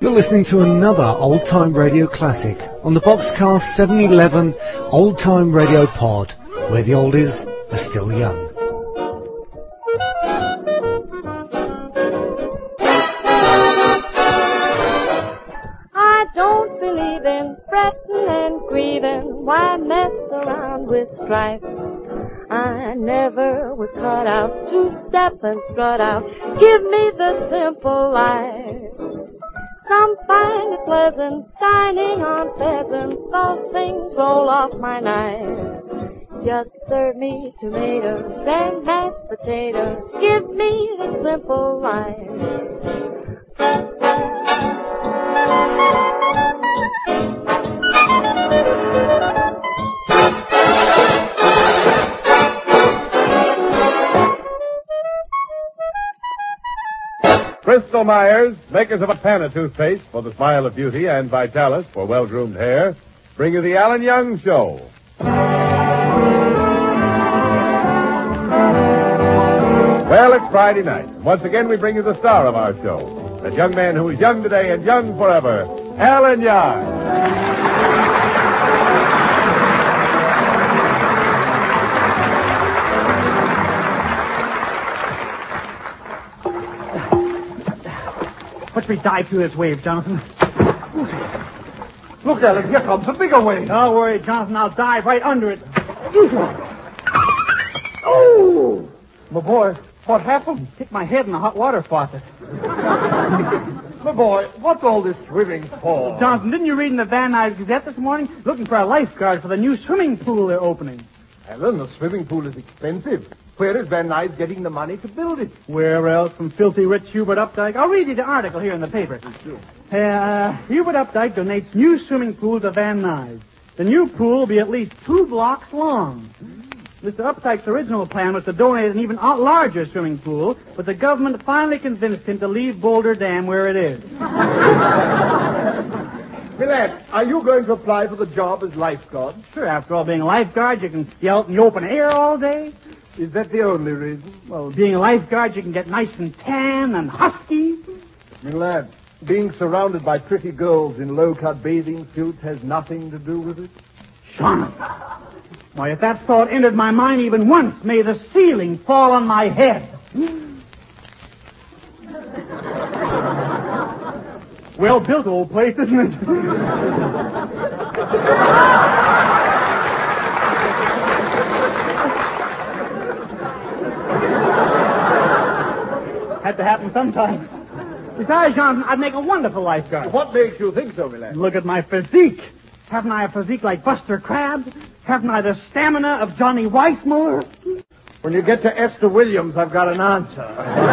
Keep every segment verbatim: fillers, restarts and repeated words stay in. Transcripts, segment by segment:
You're listening to another Old Time Radio classic on the Boxcast seven eleven Old Time Radio Pod, where the oldies are still young. I don't believe in fretting and grieving. Why mess around with strife? I never was cut out to step and strut out. Give me the simple life. Some find it pleasant dining on pheasants. Those things roll off my knife. Just serve me tomatoes and mashed potatoes. Give me the simple life. Bristol Myers, makers of a Panna toothpaste for the smile of beauty and Vitalis for well-groomed hair, bring you the Alan Young Show. Well, it's Friday night. Once again, we bring you the star of our show, that young man who is young today and young forever, Alan Young. Watch me dive through this wave, Jonathan. Look, Alan, here comes a bigger wave. Don't worry, Jonathan. I'll dive right under it. Oh! My boy, what happened? Hit my head in the hot water faucet. My boy, what's all this swimming for? Jonathan, didn't you read in the Van Nuys Gazette this morning? Looking for a lifeguard for the new swimming pool they're opening. Alan, the swimming pool is expensive. Where is Van Nuys getting the money to build it? Where else? From filthy rich Hubert Updike. I'll read you the article here in the paper. Uh, Hubert Updike donates new swimming pool to Van Nuys. The new pool will be at least two blocks long. Mister Updike's original plan was to donate an even larger swimming pool, but the government finally convinced him to leave Boulder Dam where it is. Millard, are you going to apply for the job as lifeguard? Sure, after all, being a lifeguard, you can be out in the open air all day. Is that the only reason? Well, being a lifeguard, you can get nice and tan and husky. Millard, being surrounded by pretty girls in low-cut bathing suits has nothing to do with it? Jonathan. Why, if that thought entered my mind even once, may the ceiling fall on my head. Well built old place, isn't it? Had to happen sometime. Besides, Jonathan, I'd make a wonderful lifeguard. What makes you think so, Millard? Look at my physique. Haven't I a physique like Buster Crabbe? Haven't I the stamina of Johnny Weissmuller? When you get to Esther Williams, I've got an answer.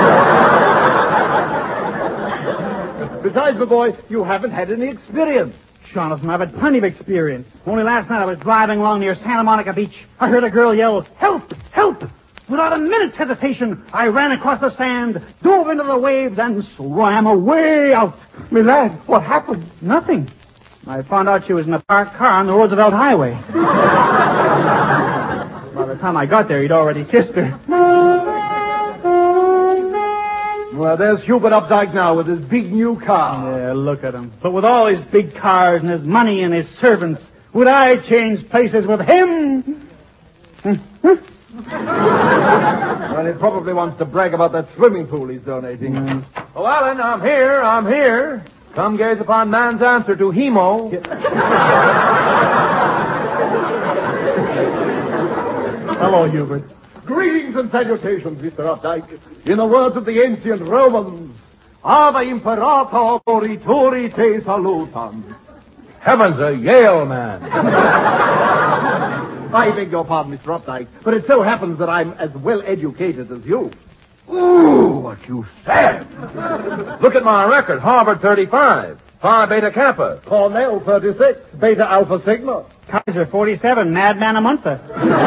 Besides, my boy, you haven't had any experience. Jonathan, I've had plenty of experience. Only last night I was driving along near Santa Monica Beach. I heard a girl yell, "Help! Help!" Without a minute's hesitation, I ran across the sand, dove into the waves, and swam away out. My lad, what happened? Nothing. I found out she was in a parked car on the Roosevelt Highway. By the time I got there, he'd already kissed her. Well, there's Hubert Updike now with his big new car. Yeah, look at him. But with all his big cars and his money and his servants, would I change places with him? Well, he probably wants to brag about that swimming pool he's donating. Mm. Oh, Alan, I'm here, I'm here. Come gaze upon man's answer to hemo. Hello, Hubert. Greetings and salutations, Mister Updike. In the words of the ancient Romans, Ave Imperator Morituri Te Salutam. Heavens, a Yale man. I beg your pardon, Mister Updike, but it so happens that I'm as well educated as you. Ooh, what you said. Look at my record. Harvard thirty-five. Phi Beta Kappa. Cornell thirty-six. Beta Alpha Sigma. Kaiser forty-seven. Madman a montha.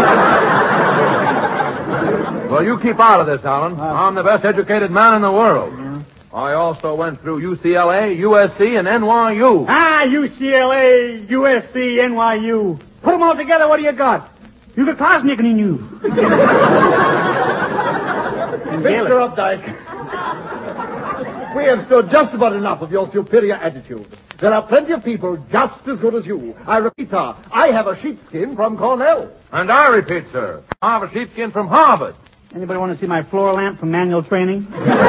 Well, you keep out of this, Alan. I'm the best educated man in the world. Mm. I also went through U C L A, U S C, and N Y U. Ah, U C L A, U S C, N Y U. Put them all together, what do you got? You got Kosnick and you. Mister Updike. We have stood just about enough of your superior attitude. There are plenty of people just as good as you. I repeat, sir, I have a sheepskin from Cornell. And I repeat, sir, I have a sheepskin from Harvard. Anybody want to see my floor lamp from manual training?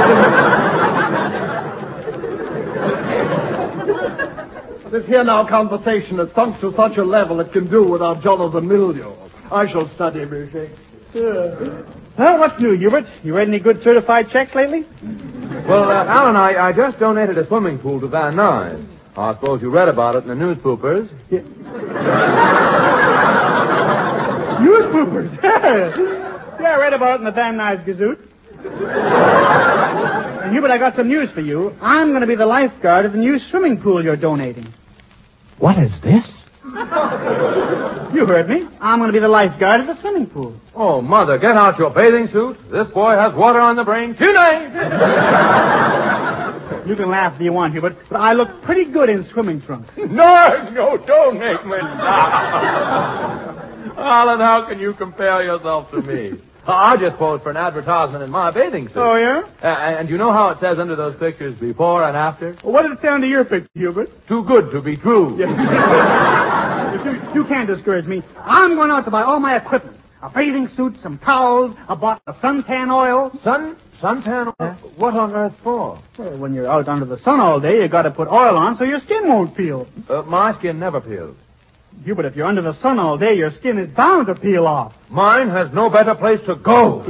This here now conversation has sunk to such a level it can do without Jonathan Mildew. I shall study me Shakespeare. Well, what's new, Hubert? You read any good certified checks lately? Well, uh, Alan, I, I just donated a swimming pool to Van Nuys. I suppose you read about it in the newspapers. Yeah. Newspapers? Yeah, I read about it in the Van Nuys Gazette. And Hubert, I got some news for you. I'm going to be the lifeguard of the new swimming pool you're donating. What is this? You heard me. I'm going to be the lifeguard of the swimming pool. Oh, Mother, get out your bathing suit. This boy has water on the brain tonight. You can laugh if you want, Hubert, but I look pretty good in swimming trunks. No, no, don't make me laugh. Alan, how can you compare yourself to me? I just posed for an advertisement in my bathing suit. Oh, yeah? Uh, and you know how it says under those pictures, before and after? Well, what did it say under your picture, Hubert? Too good to be true. Yeah. you, you can't discourage me. I'm going out to buy all my equipment. A bathing suit, some towels, a bottle of suntan oil. Sun, suntan oil? What on earth for? Well, when you're out under the sun all day, you got to put oil on so your skin won't peel. Uh, my skin never peels. Hubert, if you're under the sun all day, your skin is bound to peel off. Mine has no better place to go.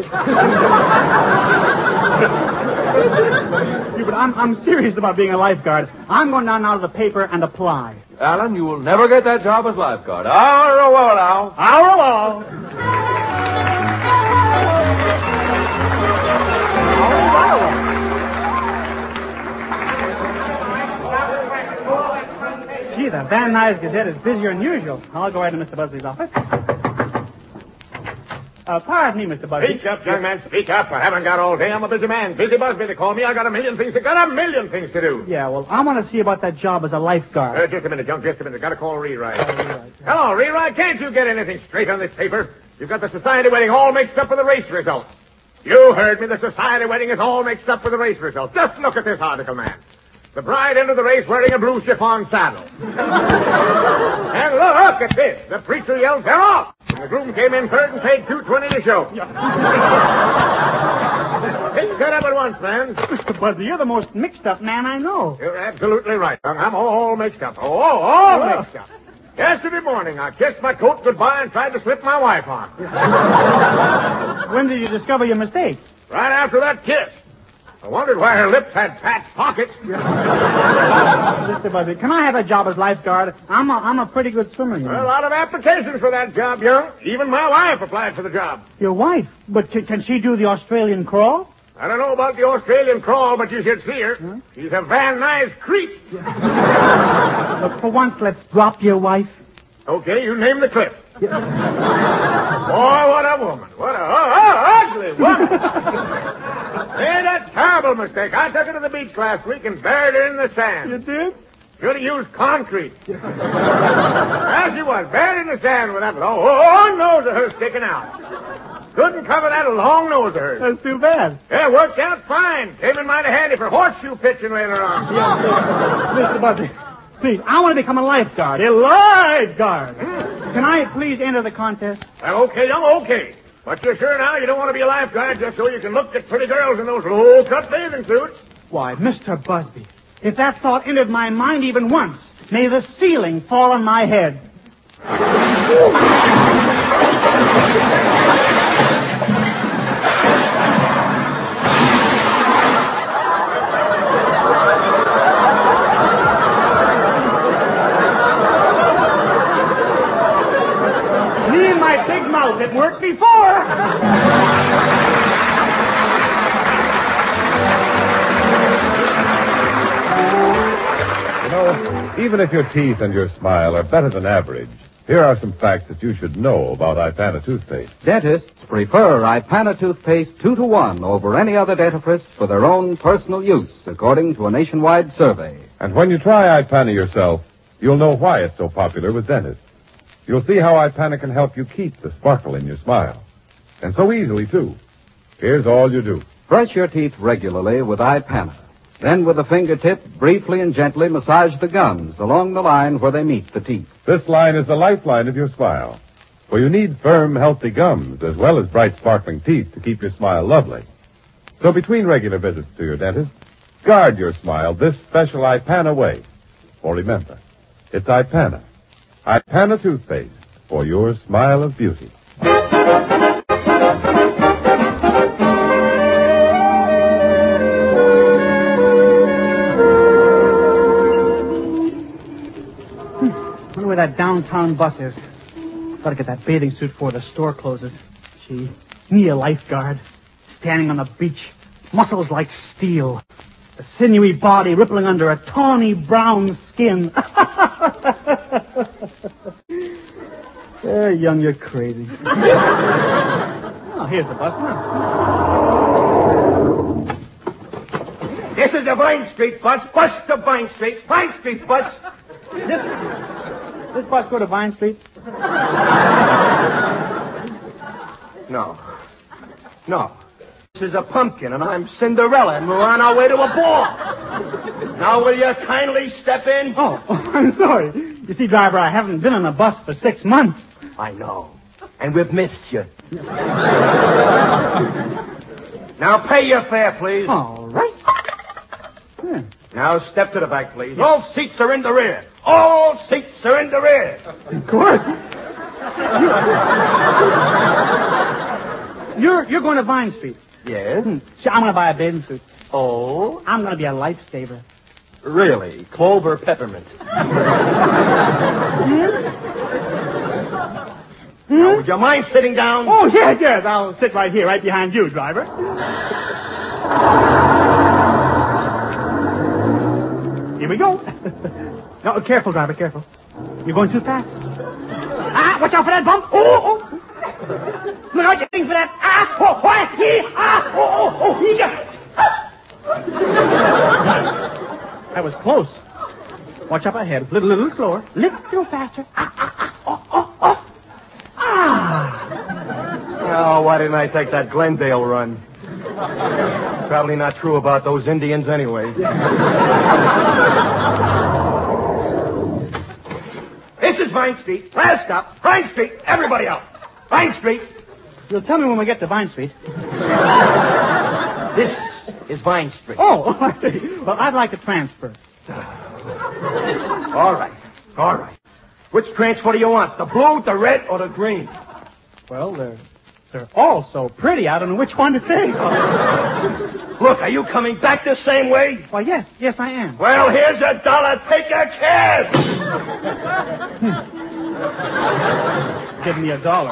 Hubert, I'm, I'm serious about being a lifeguard. I'm going down now to the paper and apply. Alan, you will never get that job as lifeguard. Au revoir now. Au revoir. Gee, the Van Nuys Gazette is busier than usual. I'll go right to Mister Busby's office. Uh, pardon me, Mister Busby. Speak up, young man, speak up. I haven't got all day. I'm a busy man. Busy Busby, they call me. I got a million things to got a million things to do. Yeah, well, I want to see about that job as a lifeguard. Uh, just a minute, Junk, just a minute. Got to call Rewrite. Oh, Rewrite. Hello, Rewrite. Can't you get anything straight on this paper? You've got the society wedding all mixed up with the race results. You heard me. The society wedding is all mixed up with the race results. Just look at this article, man. The bride entered the race wearing a blue chiffon saddle. And look at this. The preacher yelled, "They're off!" And the groom came in third and paid two twenty to show. Things got up at once, man. Mister Busby, you're the most mixed-up man I know. You're absolutely right, young. I'm all mixed up. Oh, all oh. mixed up. Yesterday morning, I kissed my coat goodbye and tried to slip my wife on. When did you discover your mistake? Right after that kiss. I wondered why her lips had patched pockets. Mister Busby, can I have a job as lifeguard? I'm a, I'm a pretty good swimmer. You know. Well, a lot of applications for that job, young. Even my wife applied for the job. Your wife? But c- can she do the Australian crawl? I don't know about the Australian crawl, but you should see her. Huh? She's a Van Nuys creep. Look, for once, let's drop your wife. Okay, you name the clip. Yeah. Boy, what a woman. What a oh, oh, ugly woman. Made a terrible mistake. I took her to the beach last week and buried her in the sand. You did? Should have used concrete. There she was, buried in the sand with that long, long nose of hers sticking out. Couldn't cover that long nose of hers. That's too bad. Yeah, worked out fine. Came in mighty handy for horseshoe pitching later on. Yeah, Mister Busby, please, I want to become a lifeguard. A lifeguard. Hmm. Can I please enter the contest? Well, okay, young, okay. But you're sure now you don't want to be a lifeguard just so you can look at pretty girls in those low-cut bathing suits? Why, Mister Busby, if that thought entered my mind even once, may the ceiling fall on my head. Me and my big mouth, it worked before. You know, even if your teeth and your smile are better than average, here are some facts that you should know about Ipana toothpaste. Dentists prefer Ipana toothpaste two to one over any other dentifrice for their own personal use, according to a nationwide survey. And when you try Ipana yourself, you'll know why it's so popular with dentists. You'll see how Ipana can help you keep the sparkle in your smile. And so easily, too. Here's all you do. Brush your teeth regularly with Ipana. Then with the fingertip, briefly and gently massage the gums along the line where they meet the teeth. This line is the lifeline of your smile. For you need firm, healthy gums as well as bright, sparkling teeth to keep your smile lovely. So between regular visits to your dentist, guard your smile this special Ipana way. For remember, it's Ipana. Ipana toothpaste for your smile of beauty. Where that downtown bus is. Gotta get that bathing suit before the store closes. Gee, me a lifeguard. Standing on the beach. Muscles like steel. A sinewy body rippling under a tawny brown skin. uh, young, you're crazy. Oh, here's the bus now. This is the Vine Street bus. Bus to Vine Street. Vine Street bus. This, this bus go to Vine Street? No. No. This is a pumpkin, and I'm Cinderella, and we're on our way to a ball. Now, will you kindly step in? Oh, oh, I'm sorry. You see, driver, I haven't been on a bus for six months. I know. And we've missed you. Now, pay your fare, please. All right. Yeah. Now, step to the back, please. All seats are in the rear. All seats are in the rear. Of course. You're, you're going to Vine Street. Yes? Hmm. Sure, I'm going to buy a bathing suit. Oh? I'm going to be a lifesaver. Really? Clover peppermint. Hmm? Now, would you mind sitting down? Oh, yes, yes. I'll sit right here, right behind you, driver. Here we go. No, careful, driver, careful. You're going too fast. Ah, watch out for that bump. Oh, oh. Look out, you're for that. Ah, oh, what? He, ah, oh, oh, oh, he got. That was close. Watch up ahead. A little, little slower. Little faster. Ah, ah, ah, oh, oh, oh. Ah. Oh, why didn't I take that Glendale run? Probably not true about those Indians anyway. This is Vine Street. Last stop. Vine Street. Everybody out. Vine Street. You'll tell me when we get to Vine Street. This is Vine Street. Oh, I see. Well, I'd like to transfer. All right. All right. Which transfer do you want? The blue, the red, or the green? Well, they're, they're all so pretty. I don't know which one to take. Look, are you coming back the same way? Why, yes. Yes, I am. Well, here's a dollar. Take your cash. Give me a dollar.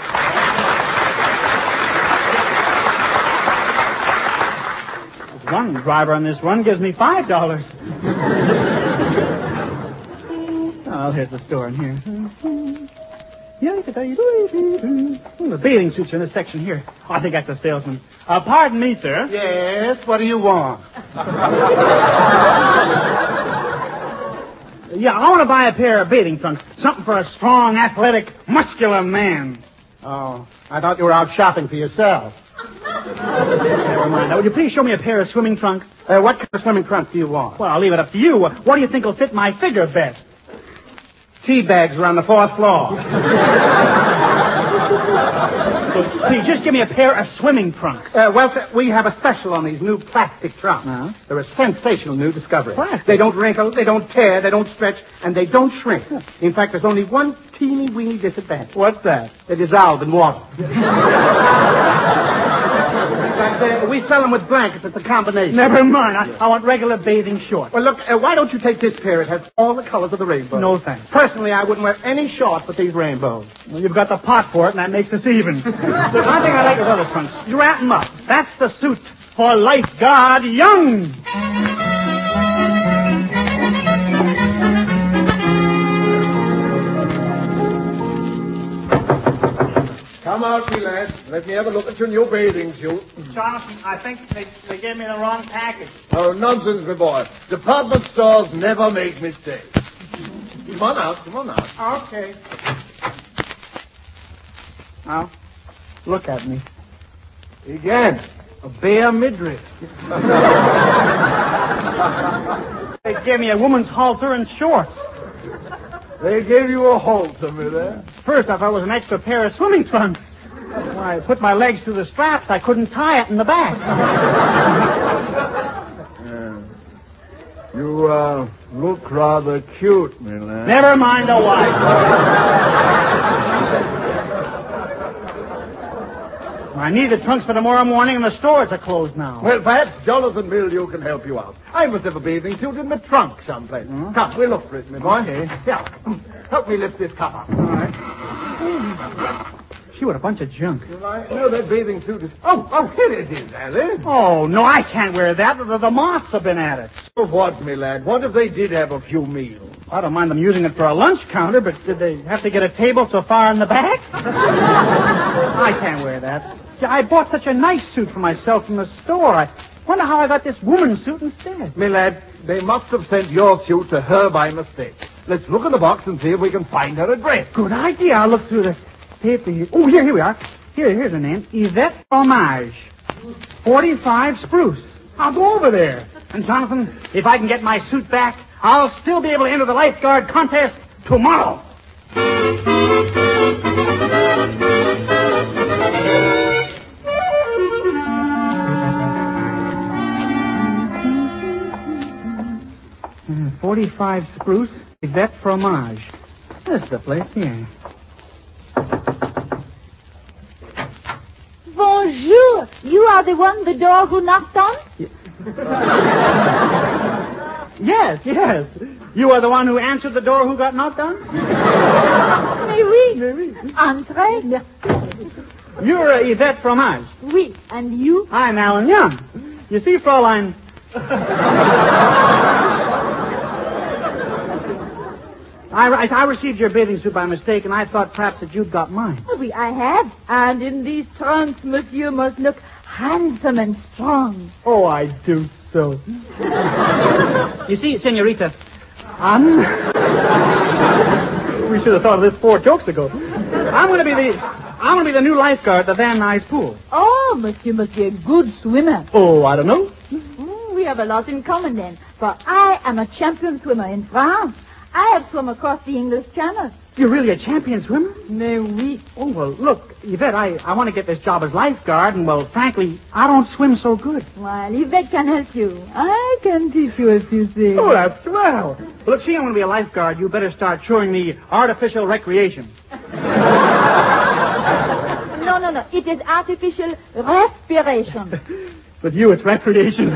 One driver on this run gives me five dollars. Oh, here's the store in here. The bathing suits are in this section here. Oh, I think that's a salesman. Uh, pardon me, sir. Yes, what do you want? Yeah, I want to buy a pair of bathing trunks. Something for a strong, athletic, muscular man. Oh, I thought you were out shopping for yourself. Never mind. Now, would you please show me a pair of swimming trunks? Uh, what kind of swimming trunks do you want? Well, I'll leave it up to you. What do you think will fit my figure best? Tea bags are on the fourth floor. Please, just give me a pair of swimming trunks. Uh, well, sir, we have a special on these new plastic trunks. Uh-huh. They're a sensational new discovery. Plastic? They don't wrinkle, they don't tear, they don't stretch, and they don't shrink. In fact, there's only one teeny weeny disadvantage. What's that? They dissolve in water. In fact, uh, we sell them with blankets. It's a combination. Never mind. I, I want regular bathing shorts. Well, look, uh, why don't you take this pair? It has all the colors of the rainbow. No thanks. Personally, I wouldn't wear any shorts with these rainbows. Well, you've got the pot for it, and that makes us even. There's one thing I like with other trunks. You wrap them up. That's the suit for Lifeguard Young. Come out, me lad. Let me have a look at your new bathing suit. Jonathan, I think they, they gave me the wrong package. Oh, nonsense, my boy. Department stores never make mistakes. Come on out, come on out. Okay. Now, look at me. Again. A bare midriff. They gave me a woman's halter and shorts. They gave you a halter, me there? First, I thought it was an extra pair of swimming trunks. When I put my legs through the straps, I couldn't tie it in the back. Yeah. You, uh, look rather cute, me lad. Never mind the wife. I need the trunks for tomorrow morning, and the stores are closed now. Well, perhaps Jonathan Mildew can help you out. I must have a bathing suit in my trunk someplace. Hmm? Come, we'll look for it, my boy. Okay. Here, help me lift this cup up. All right. Gee, what a bunch of junk. Well, I know that bathing suit is... Oh, oh, here it is, Alice. Oh, no, I can't wear that. The, the moths have been at it. So what, me lad? What if they did have a few meals? I don't mind them using it for a lunch counter, but did they have to get a table so far in the back? I can't wear that. Gee, I bought such a nice suit for myself from the store. I wonder how I got this woman's suit instead. Me lad, they must have sent your suit to her by mistake. Let's look in the box and see if we can find her address. Good idea. I'll look through the paper here. Oh, here, here we are. Here, here's her name. Yvette Fromage. forty-five Spruce. I'll go over there. And, Jonathan, if I can get my suit back, I'll still be able to enter the lifeguard contest tomorrow. Uh, forty-five Spruce, Yvette Fromage. This is the place, yeah. Bonjour. You are the one the dog who knocked on? Yes, yes. You are the one who answered the door who got knocked on? Mais oui. Mais oui. Entrez. You're uh, Yvette Fromage. Oui. And you? I'm Alan Young. You see, Fraulein... I, I, I received your bathing suit by mistake, and I thought perhaps that you'd got mine. Oh, oui, I have. And in these trunks, monsieur must look handsome and strong. Oh, I do so. You see, senorita, I'm... we should have thought of this four jokes ago. I'm going to be the... I'm going to be the new lifeguard at the Van Nuys pool. Oh, monsieur must be a good swimmer. Oh, I don't know. Mm, we have a lot in common then, for I am a champion swimmer in France. I have swum across the English Channel. You're really a champion swimmer? Mais oui. Oh, well, look, Yvette, I, I want to get this job as lifeguard, and, well, frankly, I don't swim so good. Well, Yvette can help you. I can teach you a few things. Oh, that's swell. Well, look, see, I'm going to be a lifeguard. You better start showing me artificial recreation. No, no, no. It is artificial respiration. With you, it's recreation.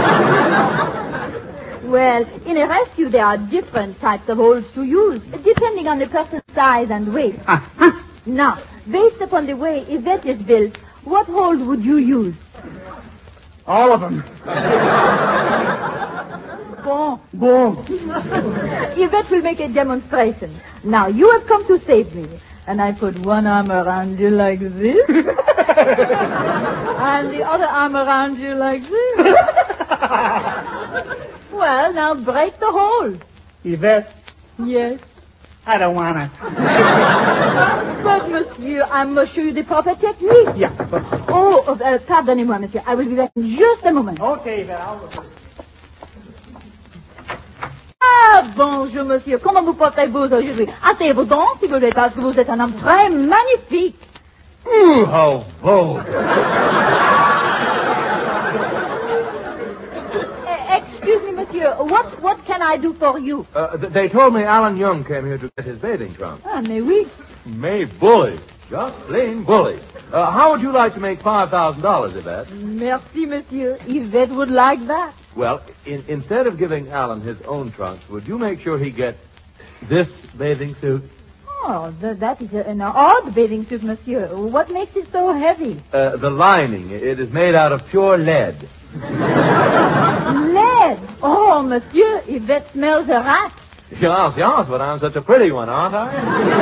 Well, in a rescue, there are different types of holds to use, depending on the person's size and weight. Uh-huh. Now, based upon the way Yvette is built, what hold would you use? All of them. Bon. Bon. Yvette will make a demonstration. Now, you have come to save me. And I put one arm around you like this. And the other arm around you like this. Well, now break the hold. Yvette? Yes. I don't want to. But, monsieur, I must show you the proper technique. Yeah, but... Oh, uh, pardonnez-moi, monsieur. I will be back in just a moment. Okay, Yvette, I'll... Ah, bonjour, monsieur. Comment vous portez-vous aujourd'hui? Asseyez-vous donc, si vous voulez, parce que vous êtes un homme très magnifique. Ooh, how vulgar. Excuse me, monsieur. What what can I do for you? Uh, th- they told me Alan Young came here to get his bathing trunk. Ah, mais oui. May bully. Just plain bully. Uh, how would you like to make five thousand dollars, Yvette? Merci, monsieur. Yvette would like that. Well, in, instead of giving Alan his own trunks, would you make sure he gets this bathing suit? Oh, th- that is a, an odd bathing suit, monsieur. What makes it so heavy? Uh, the lining. It is made out of pure lead. Lead? Oh, monsieur, Yvette smells a rat. Yes, yes, but I'm such a pretty one, aren't I?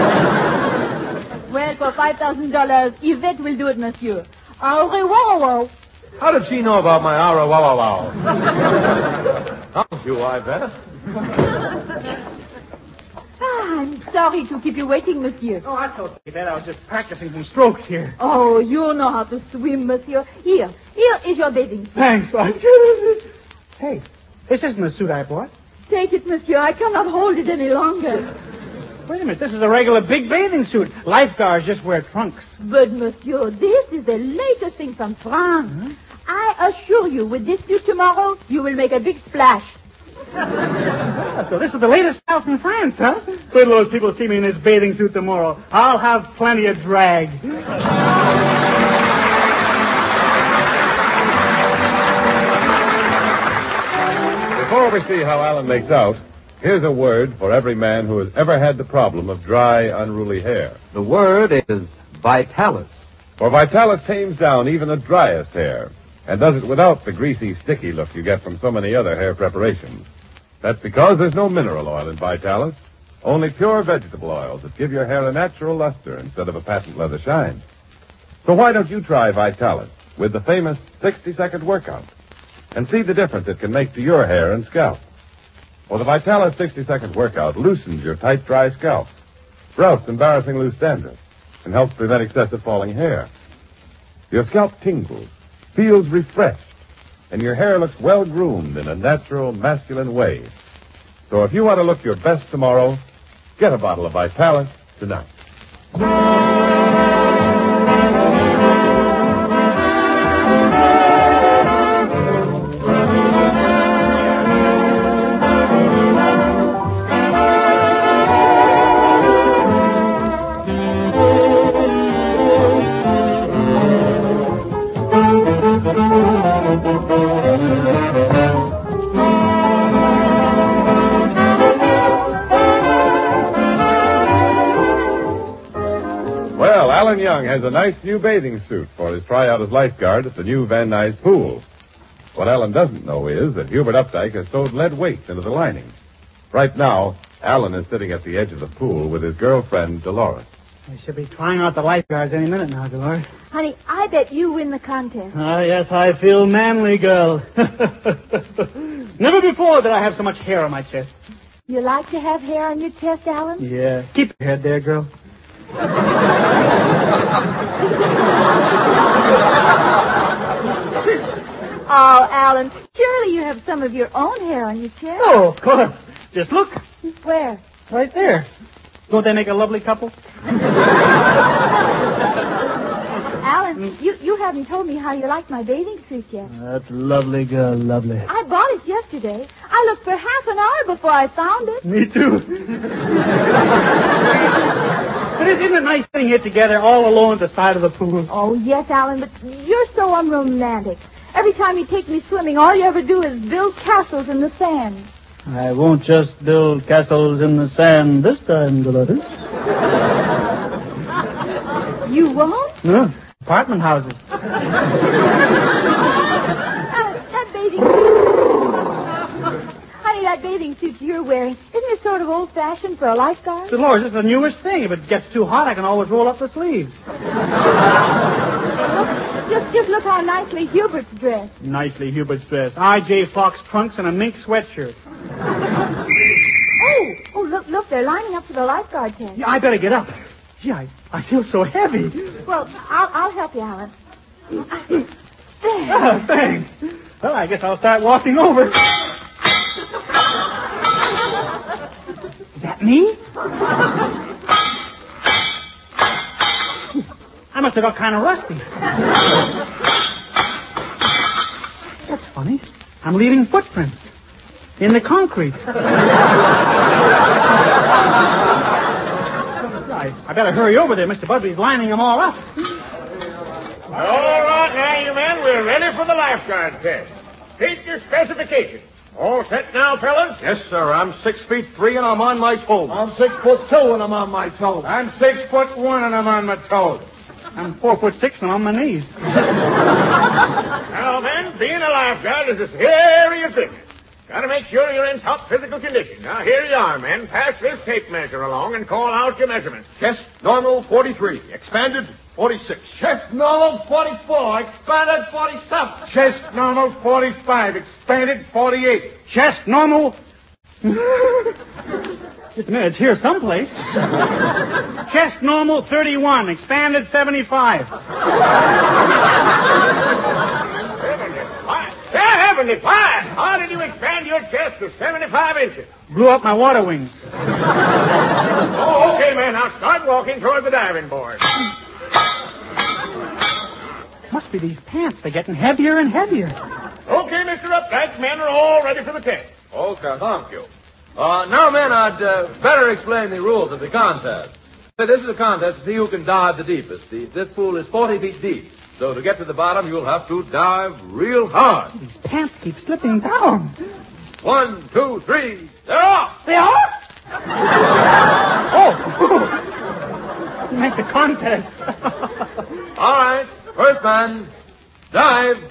Well, for five thousand dollars, Yvette will do it, monsieur. Au revoir. How did she know about my ara wow wow wow? Don't you, I bet. Ah, I'm sorry to keep you waiting, monsieur. Oh, that's okay, Beth. I was just practicing some strokes here. Oh, you know how to swim, monsieur. Here, here is your bathing suit. Thanks, wife. Hey, this isn't the suit I bought. Take it, monsieur. I cannot hold it any longer. Wait a minute. This is a regular big bathing suit. Lifeguards just wear trunks. But, monsieur, this is the latest thing from France. Huh? I assure you, with this suit tomorrow, you will make a big splash. So this is the latest style from France, huh? Wait till those people see me in this bathing suit tomorrow. I'll have plenty of drag. Before we see how Alan makes out, here's a word for every man who has ever had the problem of dry, unruly hair. The word is Vitalis. For Vitalis tames down even the driest hair and does it without the greasy, sticky look you get from so many other hair preparations. That's because there's no mineral oil in Vitalis, only pure vegetable oils that give your hair a natural luster instead of a patent leather shine. So why don't you try Vitalis with the famous sixty-second workout and see the difference it can make to your hair and scalp? For the Vitalis sixty-second workout loosens your tight, dry scalp, routs embarrassing loose dandruff, and helps prevent excessive falling hair. Your scalp tingles, feels refreshed, and your hair looks well-groomed in a natural, masculine way. So if you want to look your best tomorrow, get a bottle of Vitalis tonight. Well, Alan Young has a nice new bathing suit for his tryout as lifeguard at the new Van Nuys pool. What Alan doesn't know is that Hubert Updike has sewed lead weights into the lining. Right now, Alan is sitting at the edge of the pool with his girlfriend, Dolores. We should be trying out the lifeguards any minute now, Dolores. Honey, I bet you win the contest. Ah, yes, I feel manly, girl. Never before did I have so much hair on my chest. You like to have hair on your chest, Alan? Yeah. Keep your head there, girl. Oh, Alan, surely you have some of your own hair on your chest. Oh, of course. Just look. Where? Right there. Don't they make a lovely couple? Alan, you, you haven't told me how you like my bathing suit yet. That's lovely, girl, lovely. I bought it yesterday. I looked for half an hour before I found it. Me too. But isn't it nice sitting here together all alone at the side of the pool? Oh, yes, Alan, but you're so unromantic. Every time you take me swimming, all you ever do is build castles in the sand. I won't just build castles in the sand this time, Dolores. You won't? No, apartment houses. Uh, that bathing suit... Honey, that bathing suit you're wearing, isn't it sort of old-fashioned for a lifeguard? Dolores, it's the newest thing. If it gets too hot, I can always roll up the sleeves. Just, just look how nicely Hubert's dressed. Nicely Hubert's dressed. I J Fox trunks and a mink sweatshirt. Oh, oh, look, look, they're lining up for the lifeguard tent. Yeah, I better get up. Gee, I, I feel so heavy. Well, I'll, I'll help you, Alan. There. Oh, thanks. Well, I guess I'll start walking over. Is that me? I must have got kind of rusty. That's funny. I'm leaving footprints in the concrete. I, I better hurry over there. Mister Busby's lining them all up. All right, now, you men, we're ready for the lifeguard test. State your specifications. All set now, fellas? Yes, sir. I'm six feet three and I'm on my toes. I'm six foot two and I'm on my toes. I'm six foot one and I'm on my toes. I'm four foot six and I'm on my knees. Now, men, being a lifeguard is a serious business. Got to make sure you're in top physical condition. Now, here you are, men. Pass this tape measure along and call out your measurements. Chest normal forty-three. Expanded forty-six. Chest normal forty-four. Expanded forty-seven. Chest normal forty-five. Expanded forty-eight. Chest normal. Just a minute, it's here someplace. Chest normal, thirty-one. Expanded, seventy-five. seventy-five? How did you expand your chest to seventy-five inches? Blew up my water wings. Oh, okay, man. Now start walking toward the diving board. Must be these pants. They're getting heavier and heavier. Okay, Mister Updike, men are all ready for the test. Okay, thank you. Uh, now, men, I'd uh, better explain the rules of the contest. This is a contest to see who can dive the deepest. The, this pool is forty feet deep. So to get to the bottom, you'll have to dive real hard. These pants keep slipping down. One, two, three, they're off! They are? Oh! You make the contest. All right, first man, dive.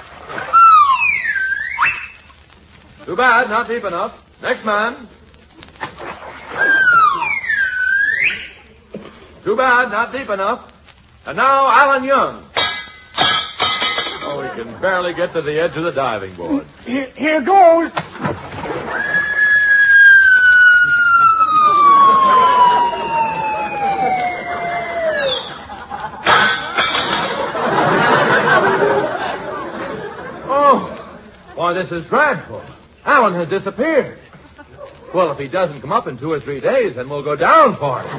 Too bad, not deep enough. Next man. Too bad, not deep enough. And now Alan Young. Oh, he can barely get to the edge of the diving board. Here, here goes. Oh, why, this is dreadful. Alan has disappeared. Well, if he doesn't come up in two or three days, then we'll go down for it.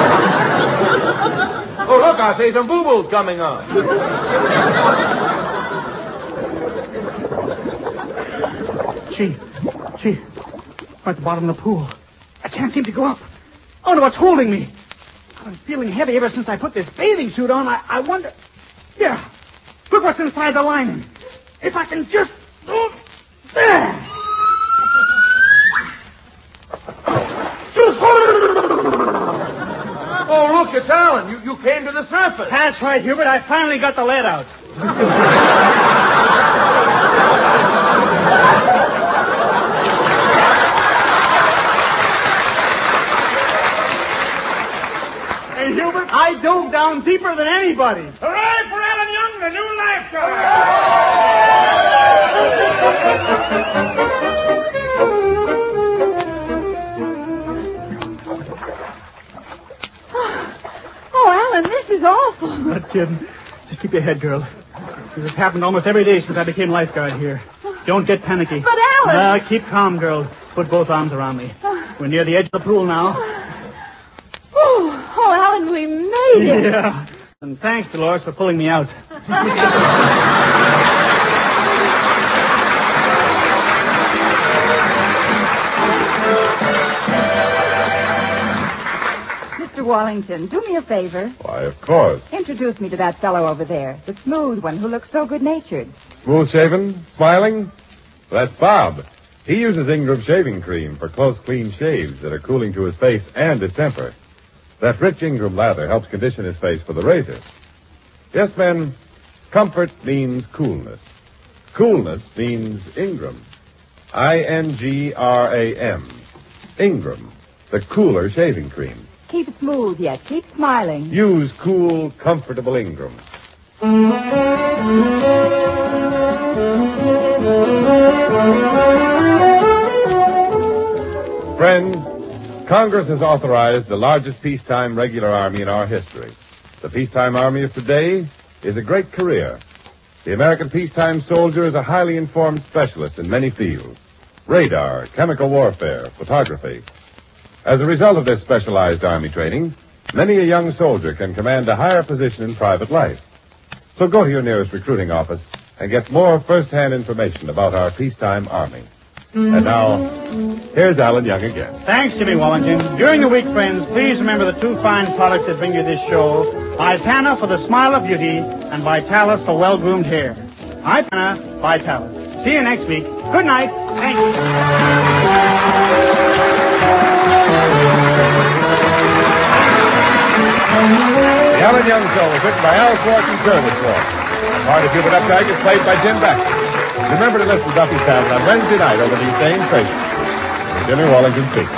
Oh, look, I see some boo-boos coming on. Chief, Chief, I'm at the bottom of the pool. I can't seem to go up. I wonder what's holding me. I've been feeling heavy ever since I put this bathing suit on. I, I wonder... Yeah, look what's inside the lining. If I can just... Oh, there! Oh, look, it's Alan. You, you came to the surface. That's right, Hubert. I finally got the lead out. Hey, Hubert, I dove down deeper than anybody. Hooray for Alan Young, the new lifeguard! Oh, Alan, this is awful. Not kidding. Just keep your head, girl. This has happened almost every day since I became lifeguard here. Don't get panicky. But, Alan... Uh, keep calm, girl. Put both arms around me. We're near the edge of the pool now. Oh, oh, Alan, we made it. Yeah. And thanks, Dolores, for pulling me out. Mister Wallington, do me a favor. Why, of course. Introduce me to that fellow over there, the smooth one who looks so good-natured. Smooth-shaven? Smiling? That's Bob. He uses Ingram shaving cream for close, clean shaves that are cooling to his face and his temper. That rich Ingram lather helps condition his face for the razor. Yes, men, comfort means coolness. Coolness means Ingram. I N G R A M. Ingram, the cooler shaving cream. Keep it smooth yet. Keep smiling. Use cool, comfortable Ingram. Friends, Congress has authorized the largest peacetime regular army in our history. The peacetime army of today is a great career. The American peacetime soldier is a highly informed specialist in many fields. Radar, chemical warfare, photography. As a result of this specialized army training, many a young soldier can command a higher position in private life. So go to your nearest recruiting office and get more first-hand information about our peacetime army. And now, here's Alan Young again. Thanks, Jimmy Wallington. During the week, friends, please remember the two fine products that bring you this show. Ipana for the smile of beauty and Vitalis for well-groomed hair. Ipana, Vitalis. See you next week. Good night. Thank you. The Alan Young Show was written by Al Swartz and Jervis Swartz. The part of Hubert Updike is played by Jim Baxter. Remember to listen to Duffy Sound on Wednesday night over these same stations. Jimmy Wallington speaking.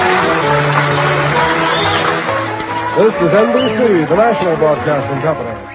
This is N B C, the national broadcasting company.